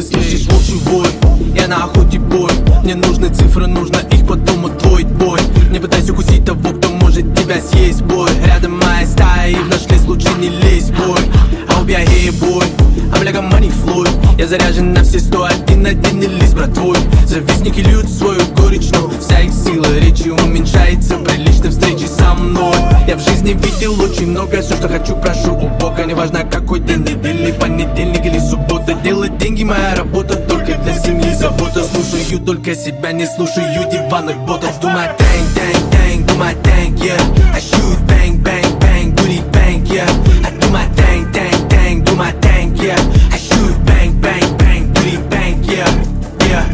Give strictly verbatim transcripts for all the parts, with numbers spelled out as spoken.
ты слышишь волчий вой. Я на охоте бой, мне нужны цифры, нужно их потом удвоить бой. Не пытайся укусить того, кто может тебя съесть, бой. Рядом моя стая, и в наш лес лучше не лезь, бой. А я гей бой, а бляга money флой. Я заряжен на все сто один, отдельный лист, брат твой. Завистники льют свою горечь, но вся их сила речи уменьшается при личной встрече со мной. Я в жизни видел очень многое, все, что хочу, прошу у Бога. Неважно какой день недели, понедельник или суббота. Делать деньги моя работа, только для семьи забота. Слушаю только себя, не слушаю диванных ботов. Do my thing, thing, thing, do my thing, yeah. I shoot bang, bang, bang, booty bang, yeah. I do my thing, thing, thing, do my thing, yeah. I shoot bang, bang, bang, booty bang, yeah, yeah.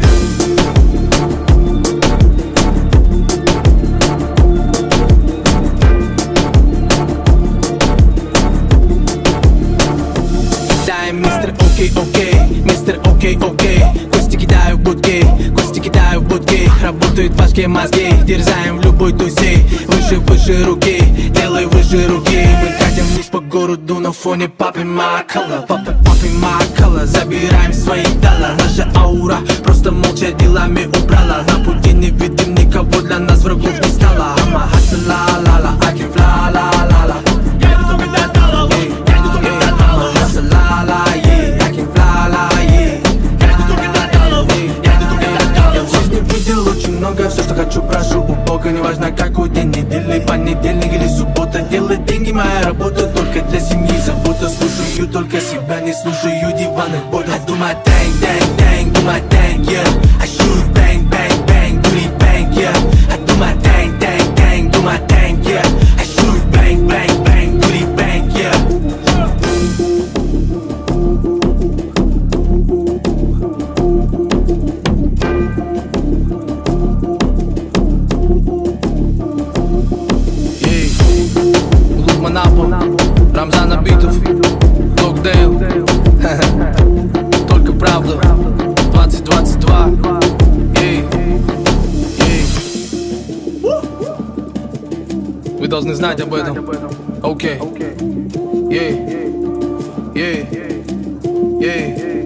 Дай, мистер, окей, окей, мистер, окей, окей. Кости кидаю в будки, кости кидаю в будки. Работают ваши мозги, дерзаем в любой тузе. Выше, выше руки, делай выше руки. Мы катим вниз по городу на фоне папи Макала. Папи, папи Макала, забираем свои дала. Наша аура просто молча делами убрала. На пути не видим никого, для нас врагов не стало. Ама хаса ла ла ла, I can fly ла ла ла. Я иду только для долларов, я иду только для долларов. Хаса ла ла, yeah, I can fly ла, yeah. Я иду только для долларов, я иду только для долларов. Я в жизни видел очень много, все, что хочу, прошу у Бога. Неважно какой день недели, понедельник или суббота. Делать деньги моя работа, только для семьи забота. Слушаю только себя, не слушаю диванных ботов. I do my thing, thing, thing, do my thing, yeah. I shoot bang, bang, bang, booty bang, yeah. I do my thing, thing, thing, do my thing, yeah. I shoot bang, bang, bang, booty bang, yeah. Манапо, Рамзан Абитов, Локдейл. Только правда, двадцать двадцать два. Ей, ей. Вы должны знать об этом. Окей. Ей, ей, ей.